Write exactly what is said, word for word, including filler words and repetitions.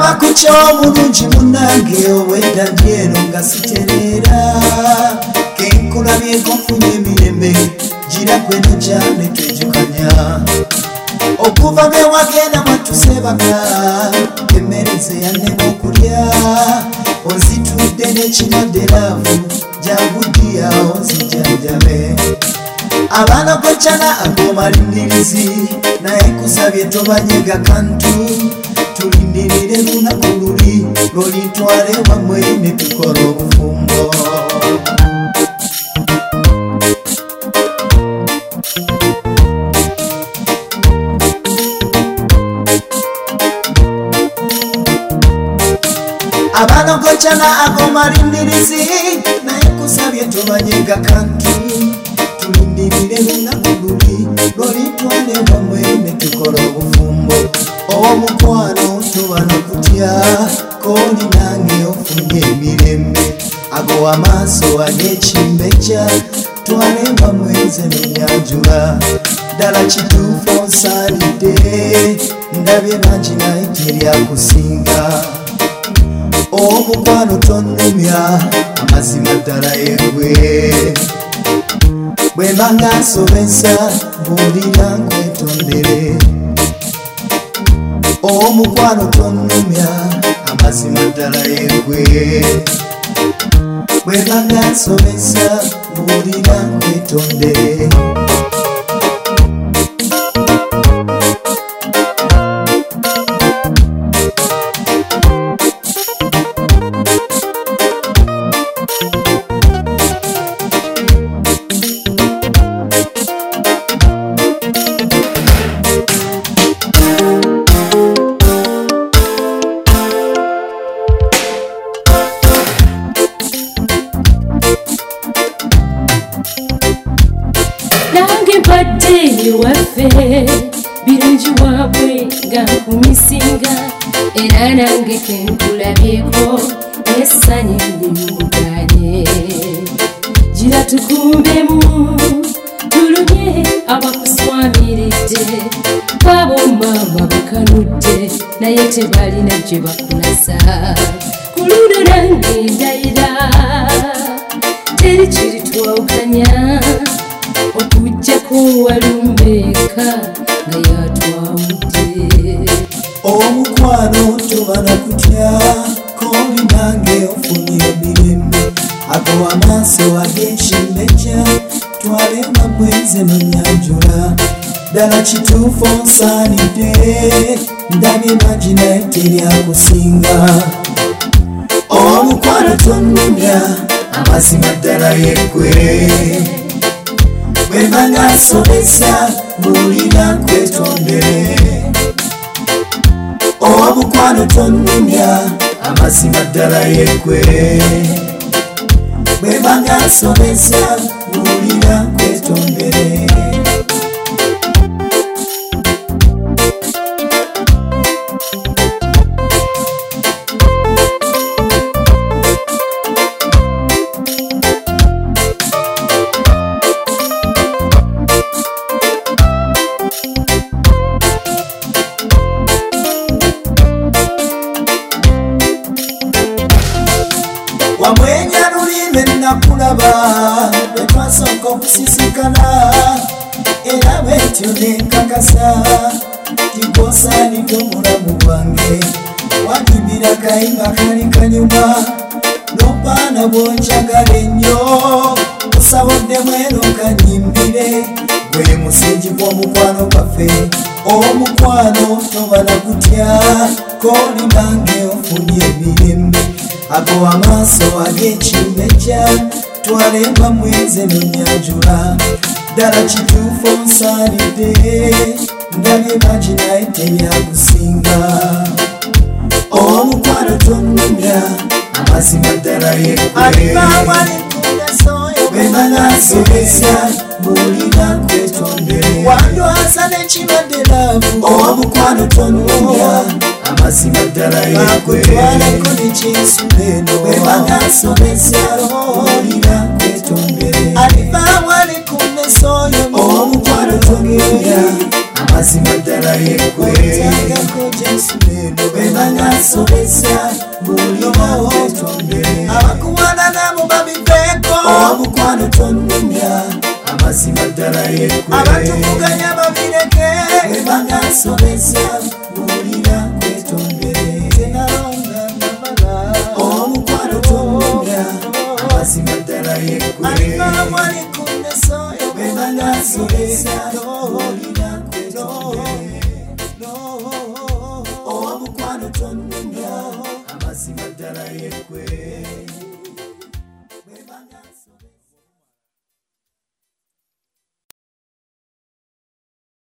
Amakucho mulungi munange owedda ndyeno nga siterera kenkulabyeeko nfunye emirembe gira gweno gyane twejukanya okuva be wagenda mwatusebaka emmere ze yannema okulya ozitudde n'ekirwadde laavu jabudiyawo zijanjabe abaana gocana agomalindirizi naye kusabye tobanyega kantu tulindirire lunaku luli lolitwale wamwe ne tukola obufumbo abaana gocana agomalindirizi naye kusabye tobanyega kantu tulindirire lunaku luli lolitwale wamwe ne tukola obufumbo omukwano tubana kutya koli nange ofunye emirembe ago amaaso ag'ekimbeja twalemba mweze n'enyanjula ddala kituufu nsaalidde ndabye bangi naye teryakusinga omukwano tonnumya amazima ddala yeggwe bwe mba nga nsobesa buulira nkwetondere omukwano tonnumya amazima ddala yeggwe bwe mba nga nsobesa buulira nkwetondere waffe birungi waabwe nga nkumisinga era nange kenkulabyeko essanyu limuganye gira tukumbemu tulumye abakuswamiridde abo maama bakanudde naye tebalina gye bakulasa ku luno nange ndayira teri kiritwawukanya okujjako walumbeeka nga yatwawudde omukwano tobana kutya koli nange ofunye emirembe ago amaaso ag'ekimbeja twalemba mweze n'enyanjula ddala kituufu nsaanidde ndabye bangi naye teryakusinga omukwano tonnumya amazima ddala yeggwe bwe mba nga nsobesa buulira nkwetondere omukwano tonnumya amazima ddala yeggwe bwe mba nga nsobesa buulira nkwetondere wamwenya lulime nakulaba lwetwasooka okusisikana era bwetyo nenkakasa tigosaanidde omulamu gwange wagimbira kayimba kali kanyuma n'obaana bwonjagala ennyo kusabodde mweno kanyimbire gwe musingi gw'omukwano gwaffe omukwano tobala kutya koli nange ofunye emirembe ago amaaso ag'ekimbeja twalemba mweze n'enyanjula ddala kituufu nsaanidde ndabye bangi naye teryakusinga omukwano tonnumya amazima ddala yeggwe bwe mba nga nsobesa buulira nkwetondere wandwasa n'ekirwadde laavu omukwano tonnumya amazima ddala yeggwe bwe mba nga nsobesa buulira nkwetondere omukwano tonnumya amazima ddala yekwe bwebanga nsobeza mbulira wetonde abakuwana nabo babiveko omukwano tonumya amazima ddala yekwe abatuvuganya babireke bwebanga nsobeza mbulira wetonde omukwano tonumya amazima ddala yekwe bwebanga nsobeza mbulira omukwano tonumya amazima ddala yekwe